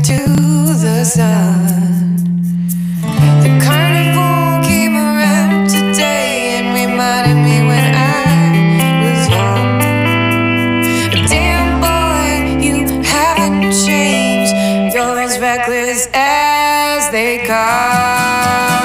to the sun. The carnival came around today and reminded me when I was young. Damn boy, you haven't changed. You're as reckless as they come.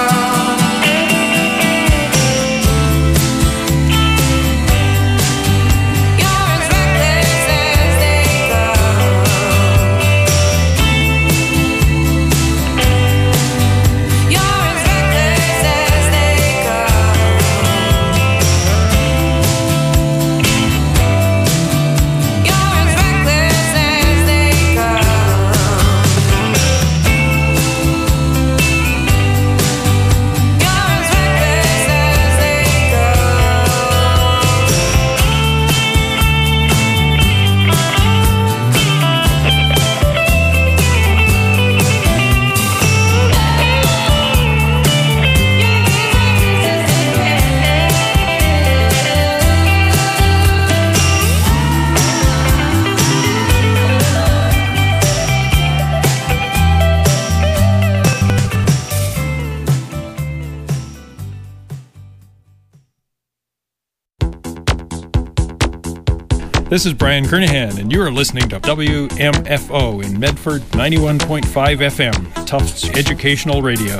This is Brian Kernahan, and you are listening to WMFO in Medford 91.5 FM, Tufts Educational Radio.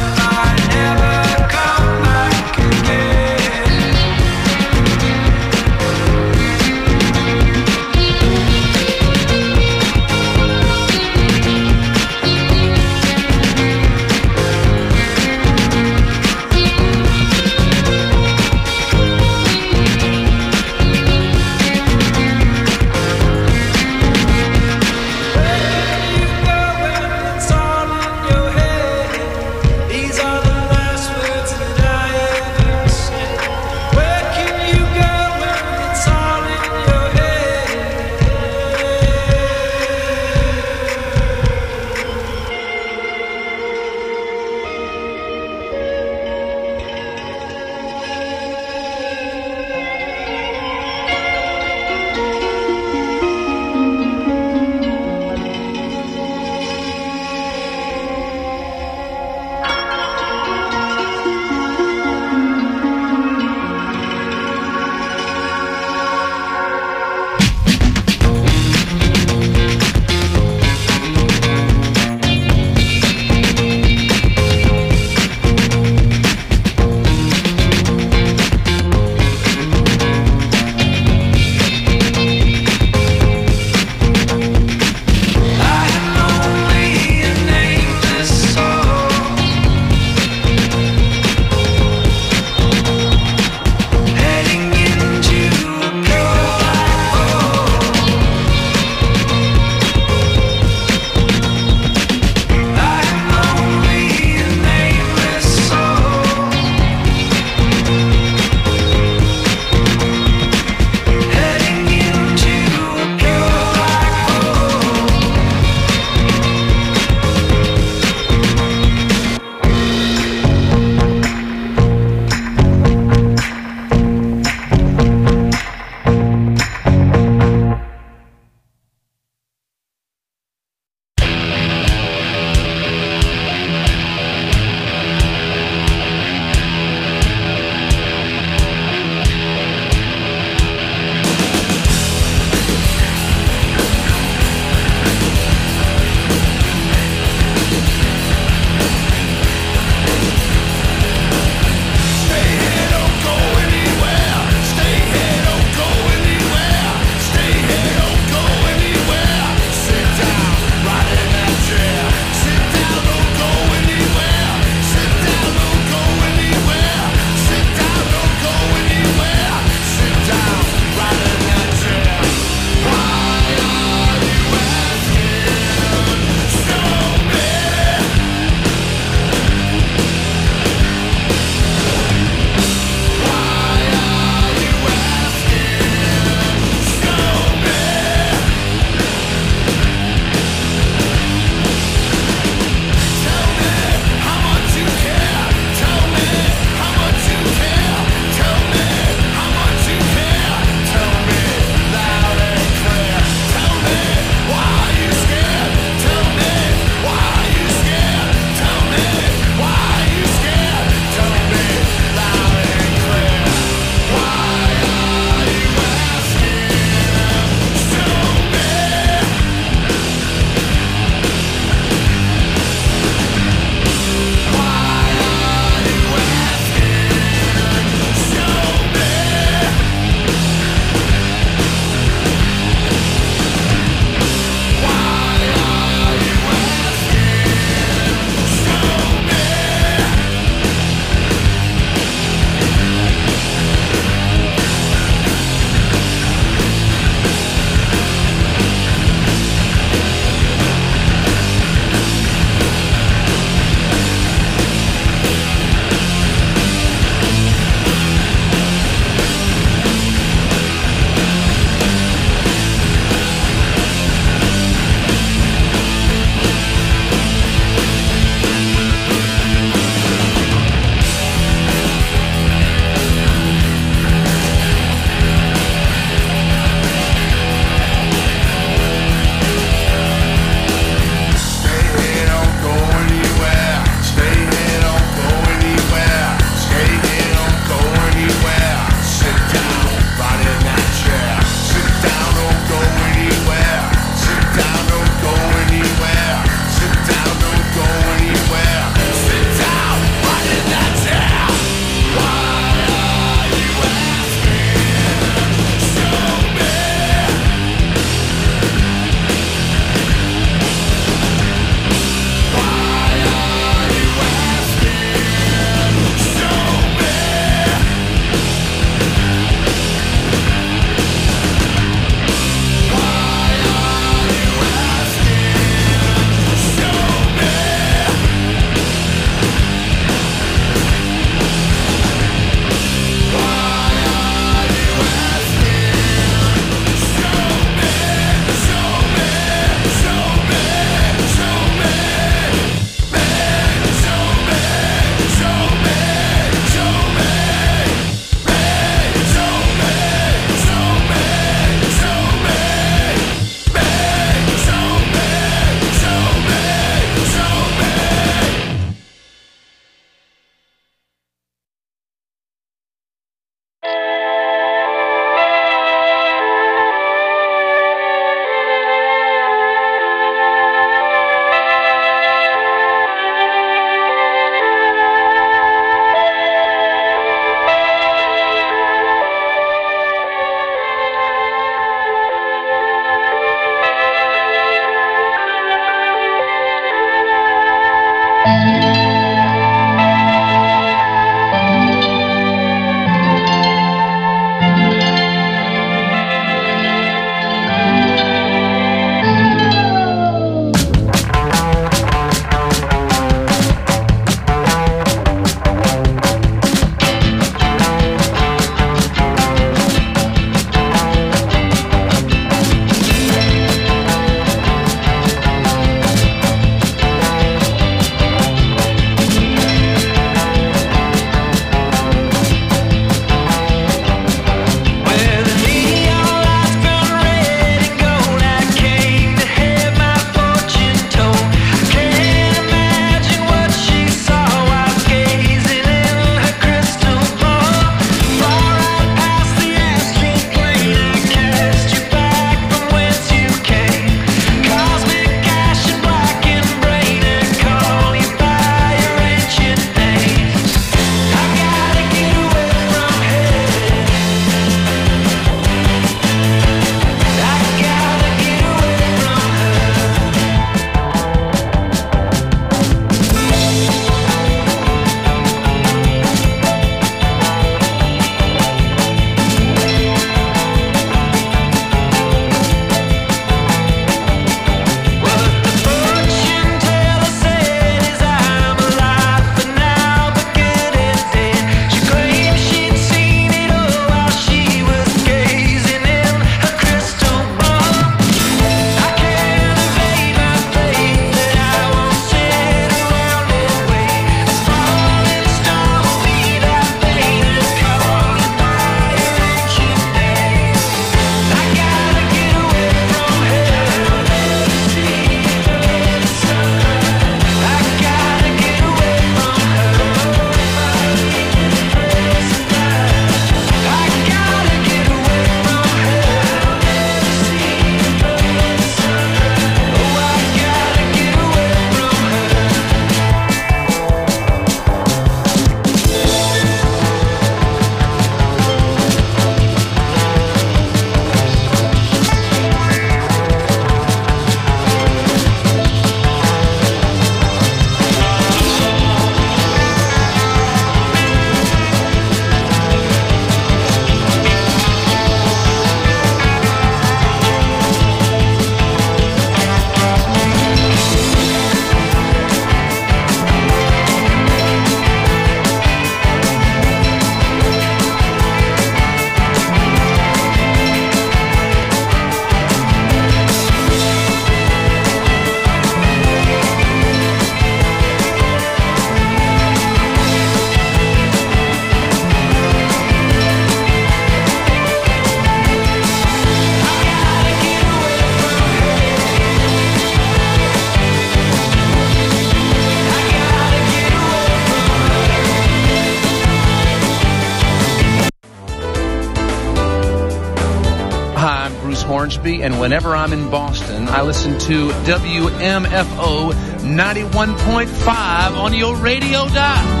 James Hornsby, and whenever I'm in Boston, I listen to WMFO 91.5 on your radio dial.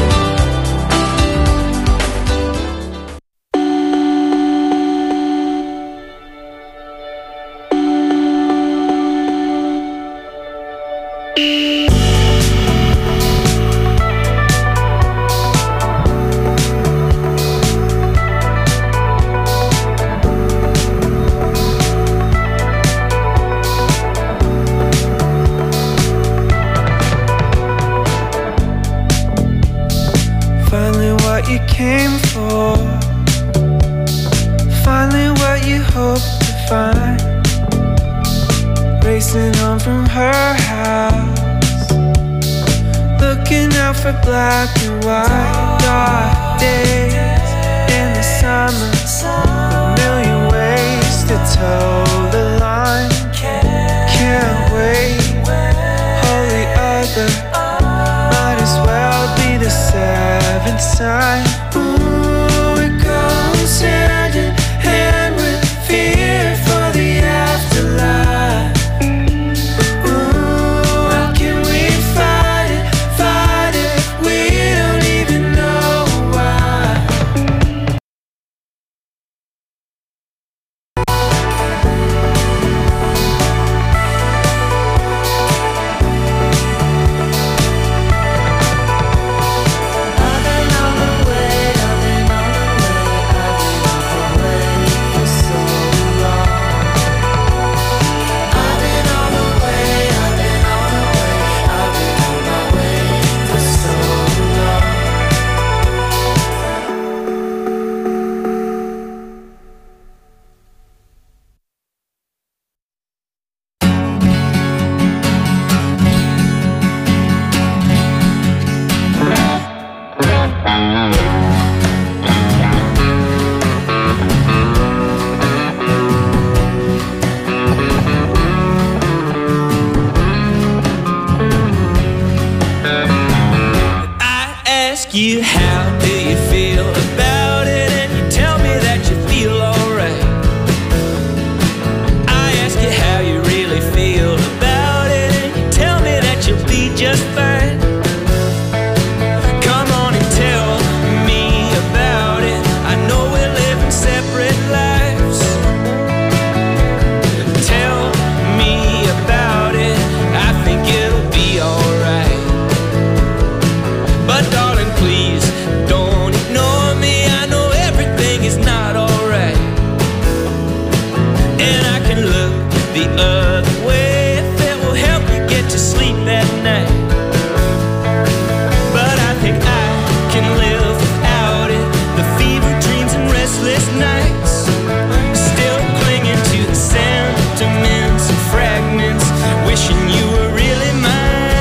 You how do you feel about it, and you tell me that you feel alright. I ask you how you really feel about it, and you tell me that you'll be just fine. Come on and tell me about it. I know we're living separate lives. Tell me about it. I think it'll be alright. But darling, please don't ignore me. I know everything is not alright, and I can look the other way if it will help you get to sleep at night. But I think I can live without it. The fever dreams and restless nights, still clinging to the sentiments and fragments, wishing you were really mine.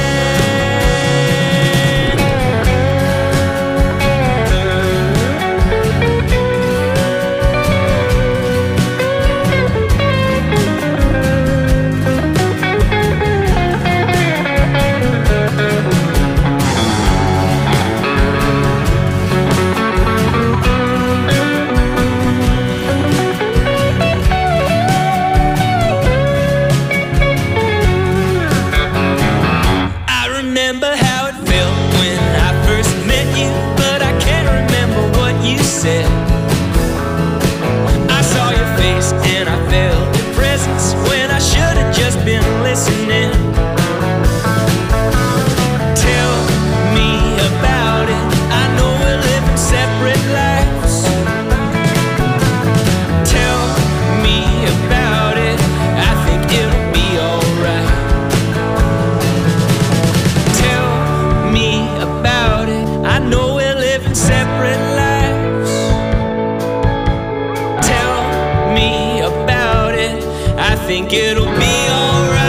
Think it'll be alright.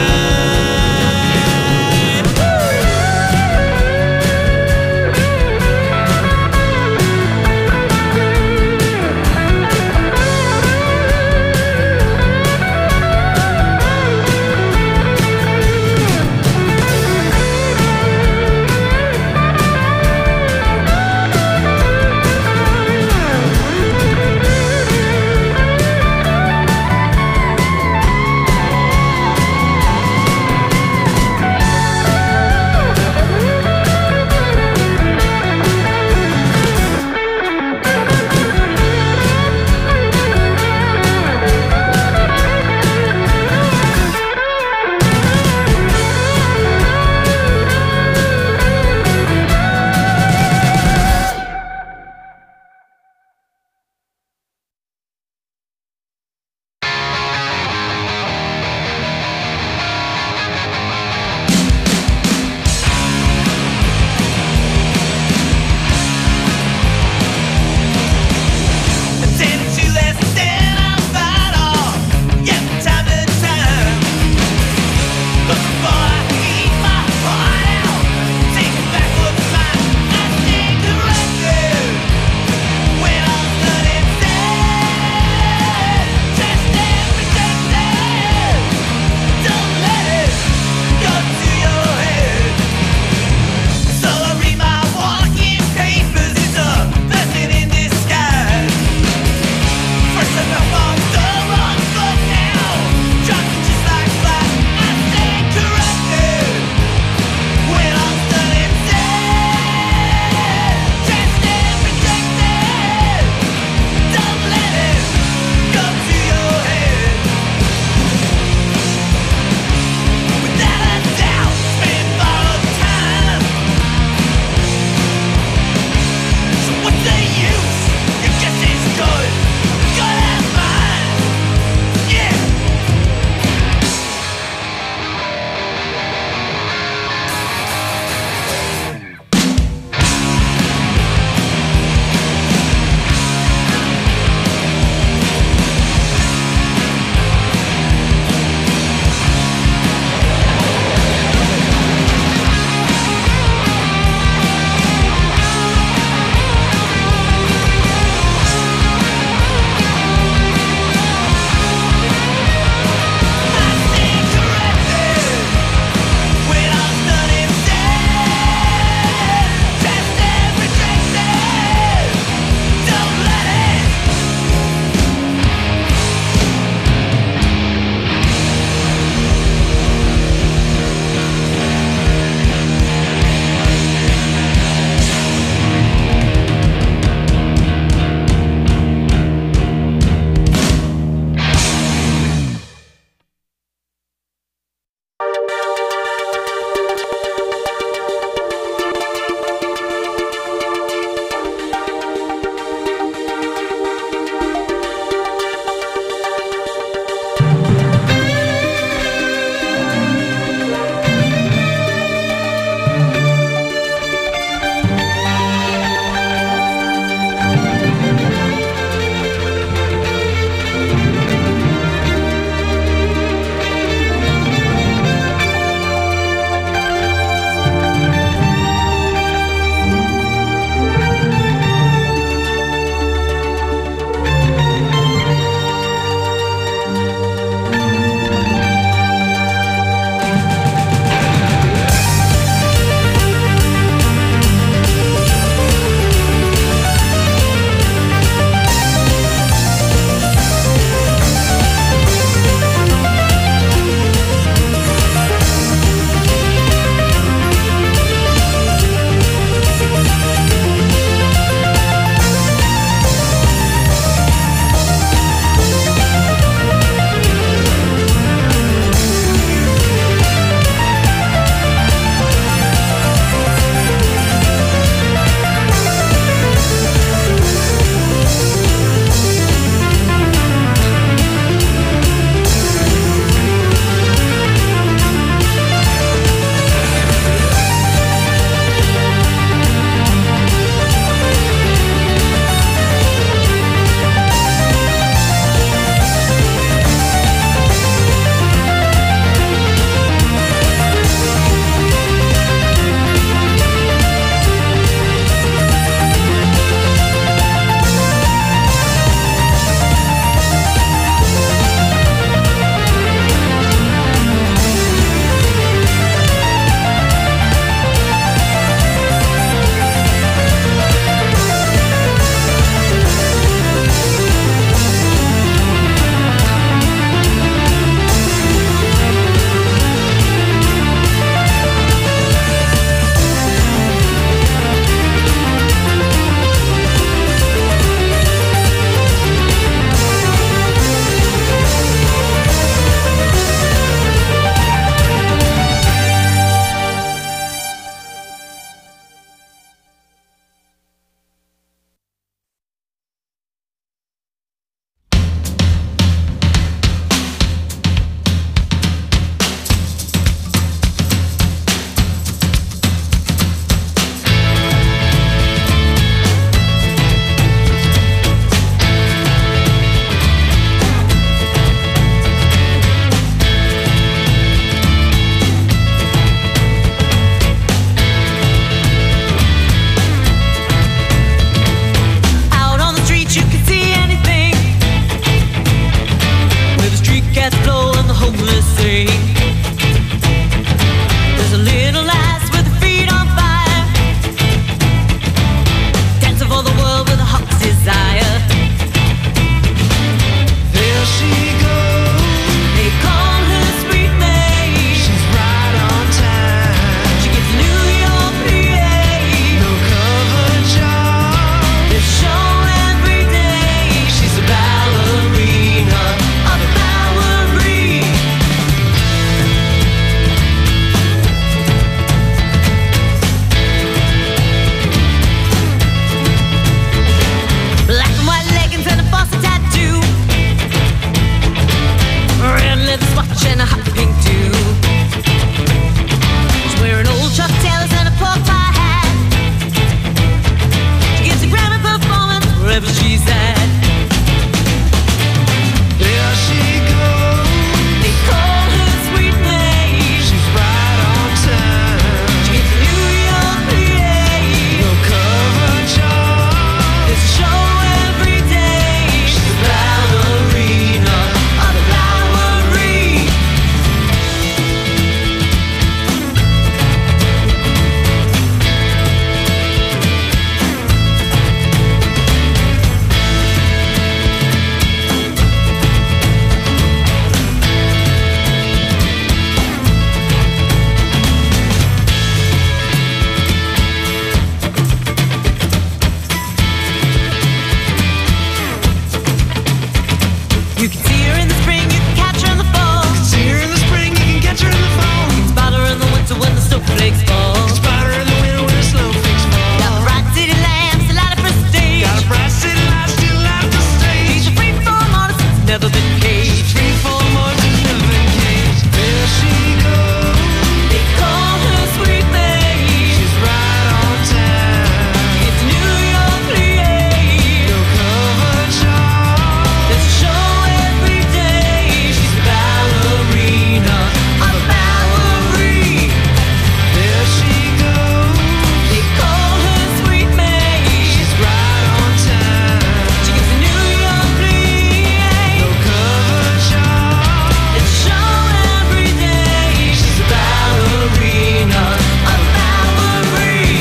You can see her in the spring, you can catch her in the fall. You can see her in the spring, you can catch her in the fall. You can spot her in the winter when the snowflakes fall. You can spot her in the winter when the snowflakes fall. Got a bright city lamp, still out of her stage. Got a bright city light, still out of stage. She's a free-form artist that's never been caged. Free-form artist that's never been caged. There she goes. They call her Sweet May. She's right on time. It's New York, Plié. No cover charm. There's a show every day. She's a ballerina, a Bowery. There she goes. They call her Sweet May. She's right on time. She gives a New York, Plié. No cover charm. There's a show every day. She's a ballerina, a Bowery.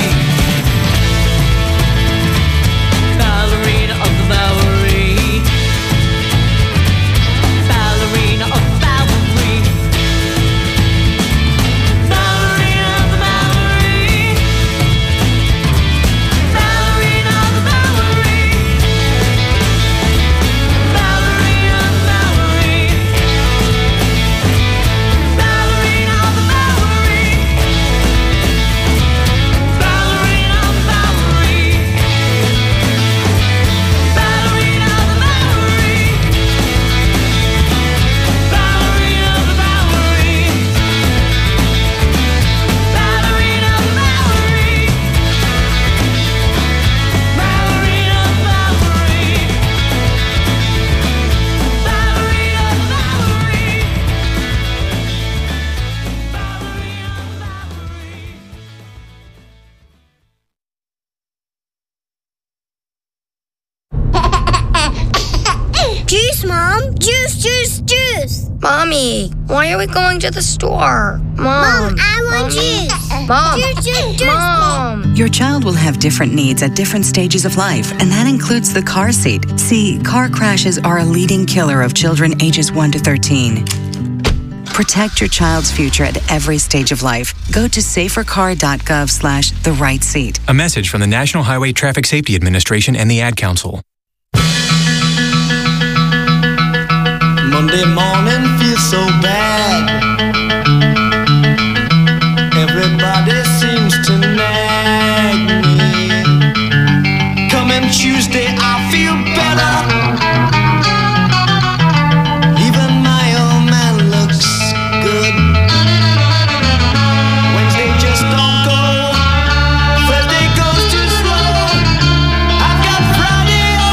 Ballerina of the Bowery. Ballerina of the Bowery. Ballerina of the Bowery. Ballerina of the Bowery. Ballerina of the Bowery. Ballerina of the Bowery. Ballerina of the Bowery. Ballerina of the Bowery. Ballerina of the Bowery. Ballerina of the Bowery. Ballerina of the Bowery. Juice, Mom! Juice, juice, juice! Mommy, why are we going to the store? Mom, I want Mommy. juice! Mom. Juice, juice, juice! Mom. Your child will have different needs at different stages of life, and that includes the car seat. See, car crashes are a leading killer of children ages 1 to 13. Protect your child's future at every stage of life. Go to safercar.gov/the-right-seat. A message from the National Highway Traffic Safety Administration and the Ad Council. Monday morning feels so bad. Everybody seems to nag me. Coming Tuesday, I feel better. Even my old man looks good. Wednesday just don't go. Thursday goes too slow. I've got Friday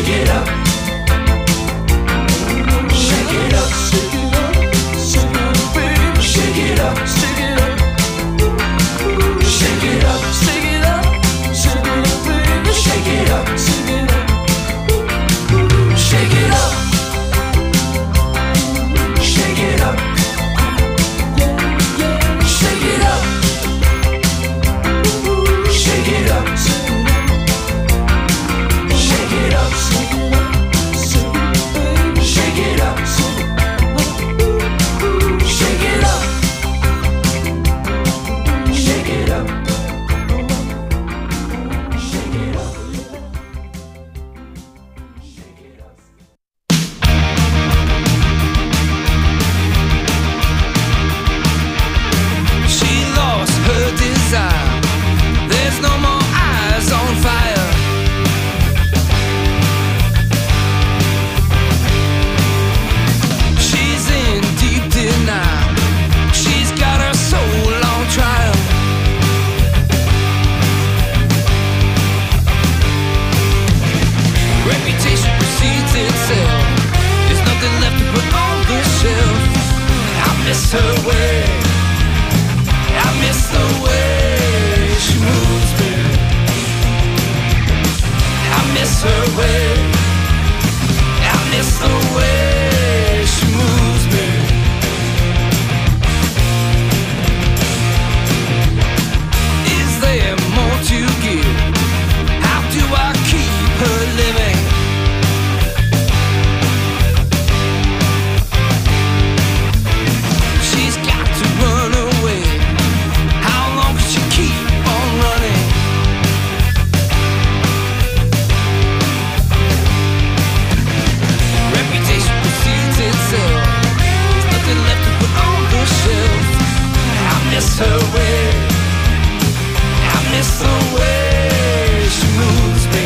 it up. Shake it up. Shake it up, baby. Shake it up. Shake it up. Shake it up. Shake it up. Shake it up, baby. Shake it up. Shake it up. Shake it up. Shake it up. Shake it up. Shake it up. Shake it up. Shake it up. Shake it up. Shake it up. She lost her desire. There's no more eyes on fire. She's in deep denial. She's got her soul on trial. Reputation precedes itself. There's nothing left to put on the shelf. I miss her way. I miss the way she moves me. I miss her way. I miss the way she moves me. Is there more to give? How do I keep her living? She's got to run away. How long can she keep on running? Reputation precedes itself. There's nothing left to put on the shelf. I miss her way. I miss the way she moves me.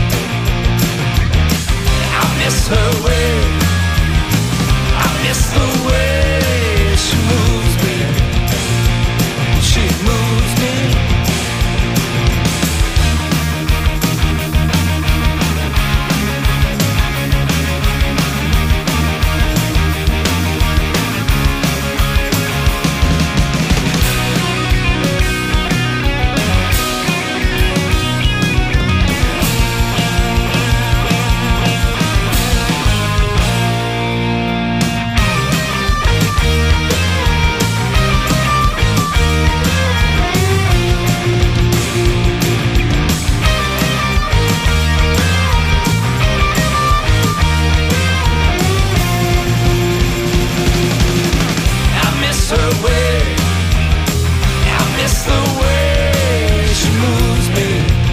I miss her way. I miss the way she moves me. She moves me. I miss her way. I miss the way she moves me.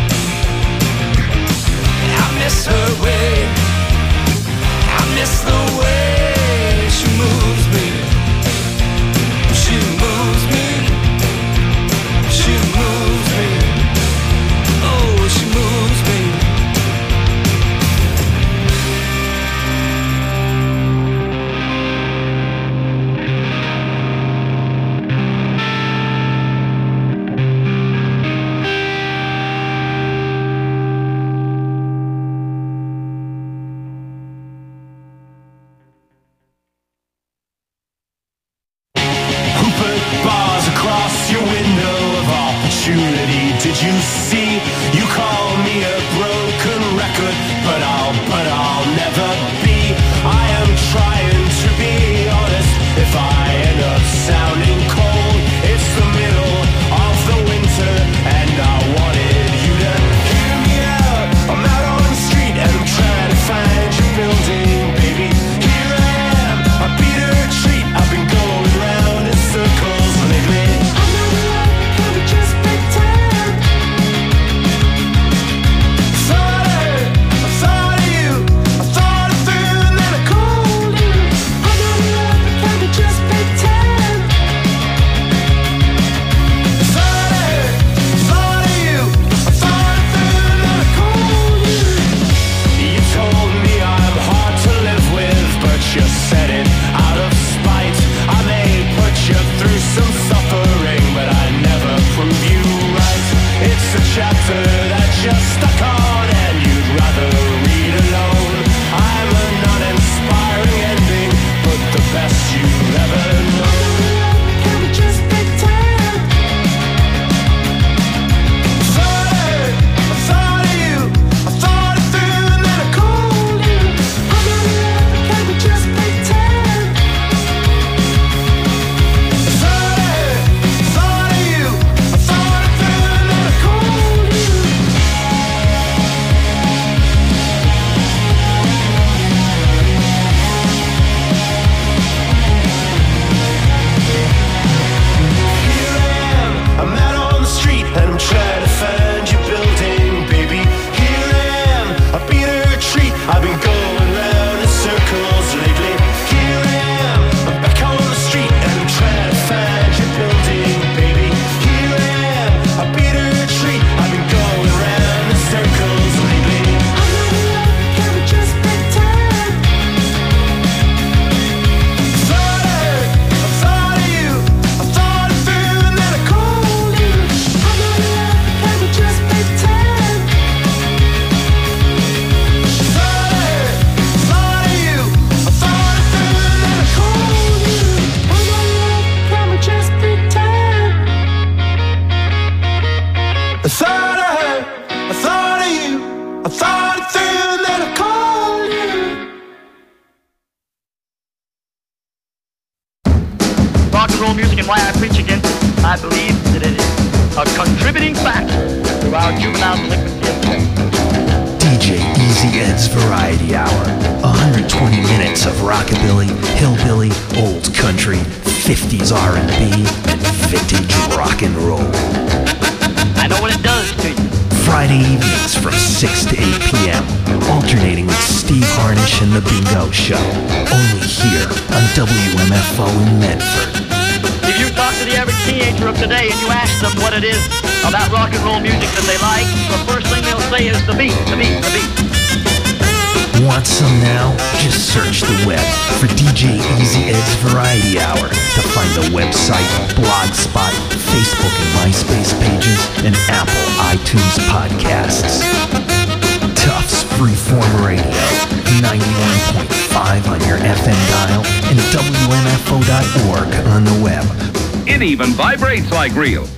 I miss her way. I miss the way she moves me. She moves me. She moves me. Oh, she moves me. Who put bars across your window of opportunity? Did you see? You call me a broken record, but I'll never be. I am trying to be honest. If I end up sounding cold, it's the middle of the winter, and I wanted you to hear me out. I'm out on the street and I'm trying to find your building, baby. Here I am, I beat a retreat. I've been going round in circles lately. I'm not alone, can we just pretend? I thought of you, I thought it through, and then I called you. I'm not alone, can we just pretend? I thought of you, I thought it through, and then I called you. You told me I'm hard to live with, but you said it out of spite. I may put you through some suffering, but I never prove you right. It's a chapter that you're stuck on, and you'd rather read alone. I thought I heard, I thought of you, I thought it through and then I called you. Rock and roll music and why I preach against it. I believe that it is a contributing factor to our juvenile delinquency. DJ Easy Ed's Variety Hour. 120 minutes of rockabilly, hillbilly, old country, 50s R&B, and vintage rock and roll. I know what it does to you. Friday evenings from 6 to 8 p.m. Alternating with Steve Harnish and The Bingo Show. Only here on WMFO in Medford. If you talk to the average teenager of today and you ask them what it is about rock and roll music that they like, the first thing they'll say is the beat, the beat, the beat. Want some now? Just search the web for DJ Easy Ed's Variety Hour to find the website, Blogspot, Facebook and MySpace pages, and Apple iTunes podcasts. Tufts Freeform Radio, 91.5 on your FM dial and WMFO.org on the web. It even vibrates like real.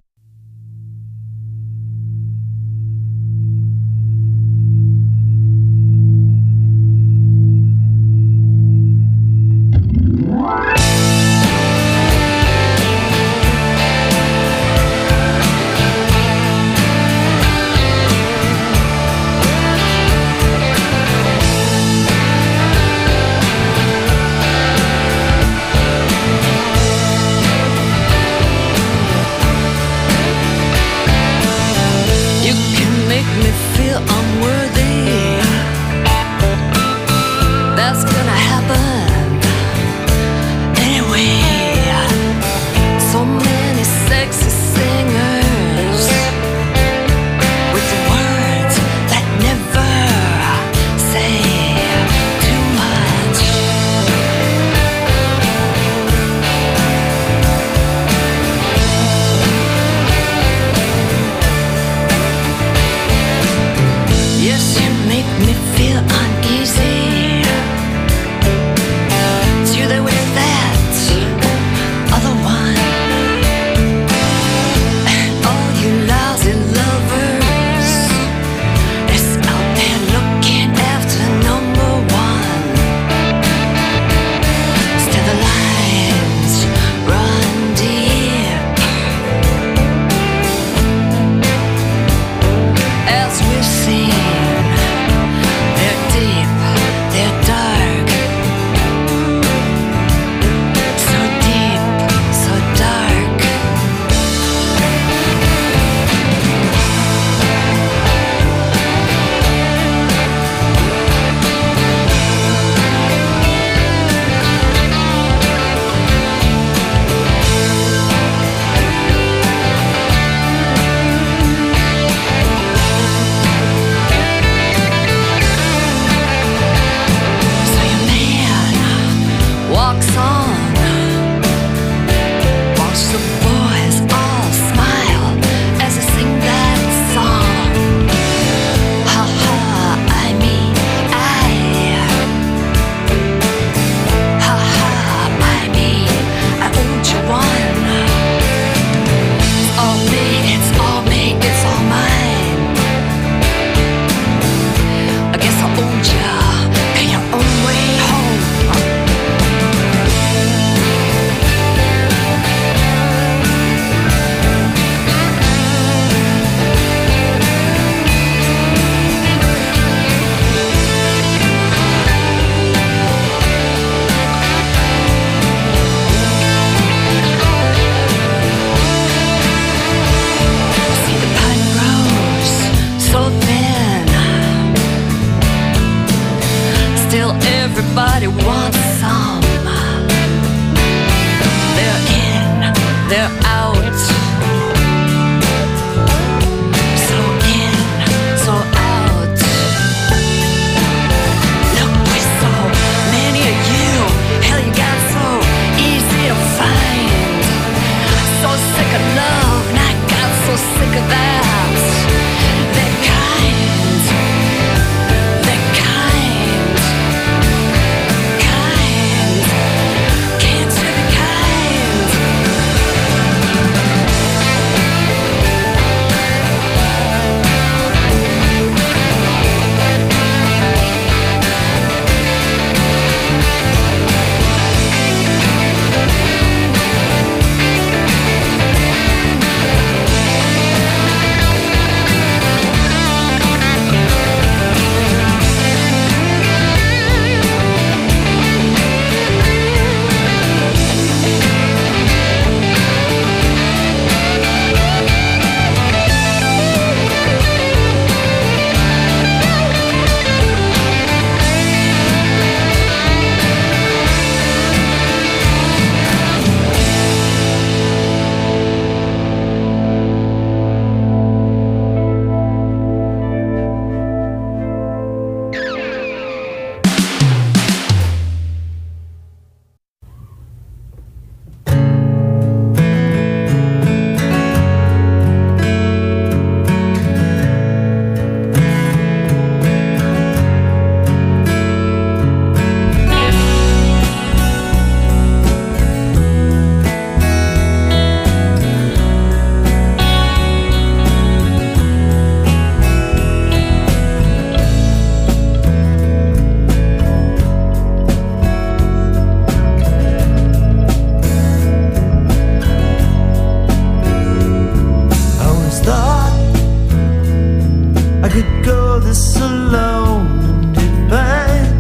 I could go this alone and did bad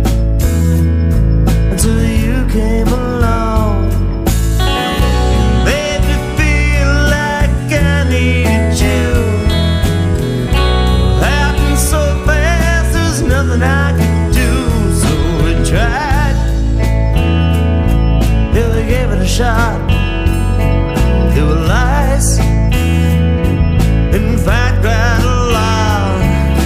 until you came along and made me feel like I needed you. It happened so fast, there's nothing I could do, so we tried. Yeah, we gave it a shot. There were lies, in fact, quite a lot.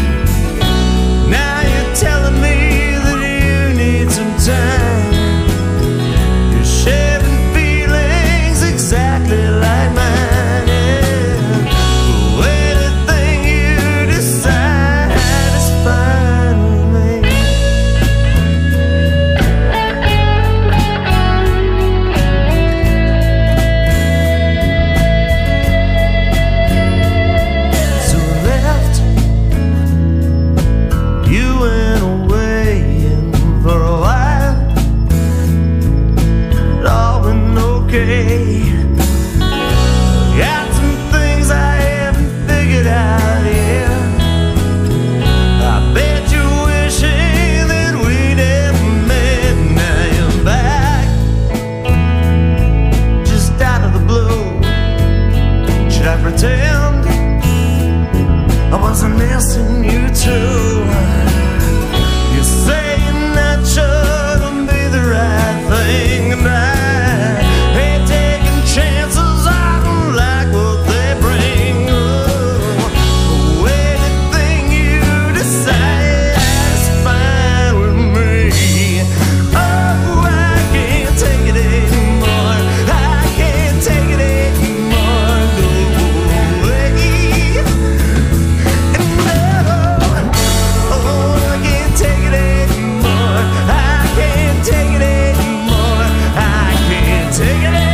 Now you're telling me that you need some time. You're sharing feelings exactly like mine. Yeah. But anything you decide is fine with me. So I left. You went away, and for a while it all been okay. Got some things I haven't figured out yet. I bet you're wishing that we never met. Now you're back, just out of the blue. Should I pretend I wasn't missing you too? You say you're not sure it'll be the right thing, and I ain't taking chances. I don't like what they bring. Oh, anything you decide is fine with me. Oh, I can't take it anymore. I can't take it anymore. Go away. And no, oh, I can't take it anymore. I can't take it anymore. I can't take it anymore.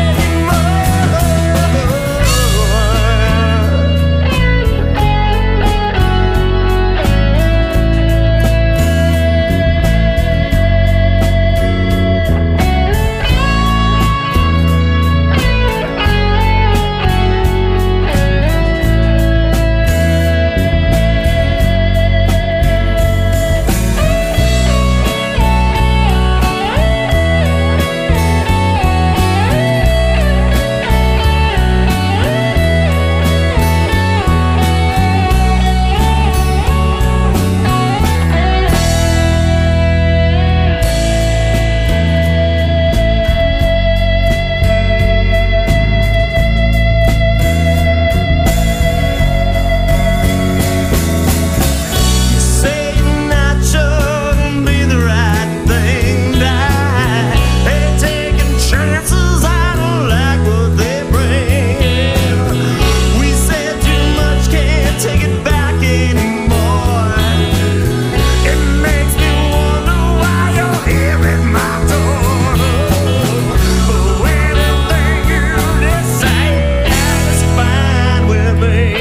You say you're not sure it'll be the right thing. I ain't taking chances. I don't like what they bring. We said too much, can't take it back anymore. It makes me wonder why you're here at my door. Oh, anything you decide is fine with me.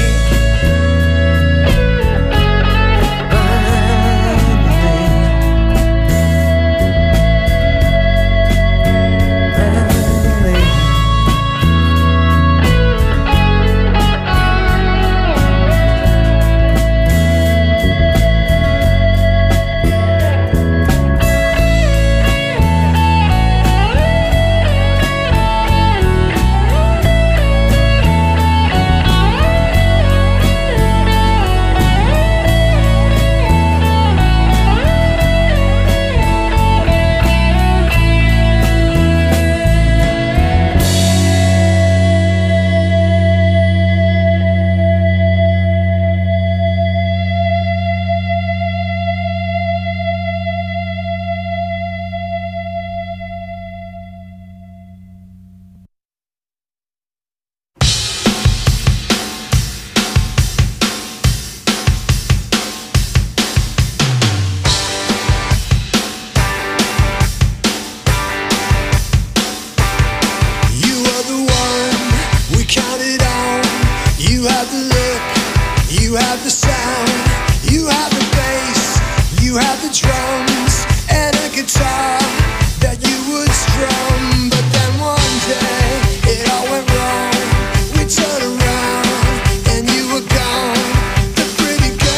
You are the one we counted on. You have the look, you have the sound, you have the bass, you have the drums, and a guitar that you would strum. But then one day it all went wrong. We turned around and you were gone. The pretty girl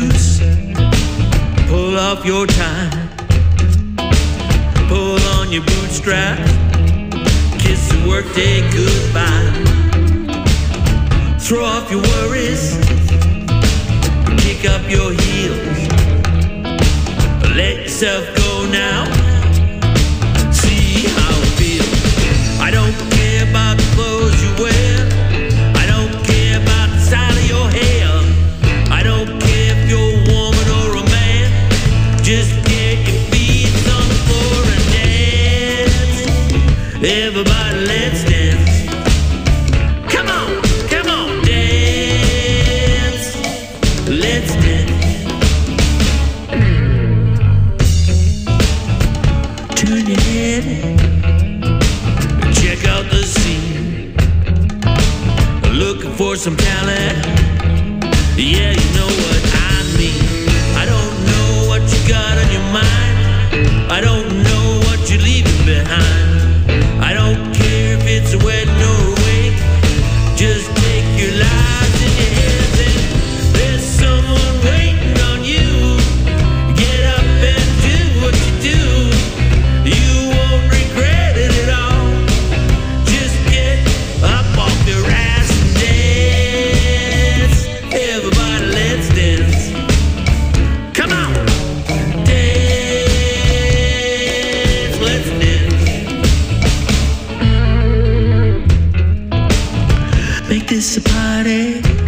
boots, pull off your tie, pull on your bootstraps, kiss the workday goodbye, throw off your worries, kick up your heels, let yourself go now, see how it feels. I don't care about the clothes you wear, I don't care about the style of your hair, I don't care if you're a woman or a man, just get your feet on the floor and dance. Everybody, let's dance. Come on, come on, dance. Let's dance. Turn your head, check out the scene. Looking for some talent, yeah, you know what I mean. I don't know what you got on your mind, I don't know what you're leaving behind. I don't care if it's a wedding or a wake, just take your lives in your hands and there's someone waiting on you. Get up and do what you do, you won't regret it at all. Just get up off your ass and dance. Everybody, let's dance. Come on, dance, let's dance. Make this a party.